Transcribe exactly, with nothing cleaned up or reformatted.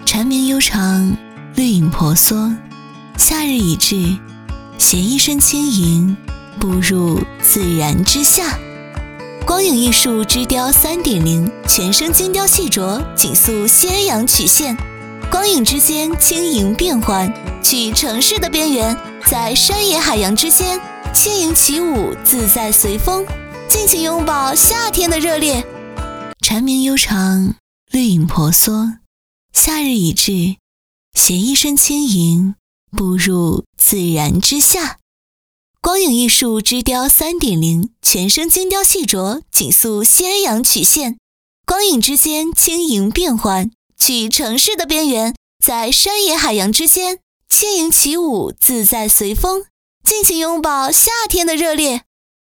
蝉鸣悠长，绿影婆娑，夏日已至，携一身轻盈，步入自然之下。光影艺术之雕 三点零 全身精雕细琢，紧塑仙阳曲线，光影之间轻盈变幻，去城市的边缘，在山野海洋之间轻盈起舞，自在随风，尽情拥抱夏天的热烈。蝉鸣悠长，绿影婆娑，夏日已至，携一身轻盈，步入自然之下。光影艺术之雕 三点零 全身精雕细琢，紧塑仙阳曲线，光影之间轻盈变幻，去城市的边缘，在山野海洋之间轻盈起舞，自在随风，尽情拥抱夏天的热烈。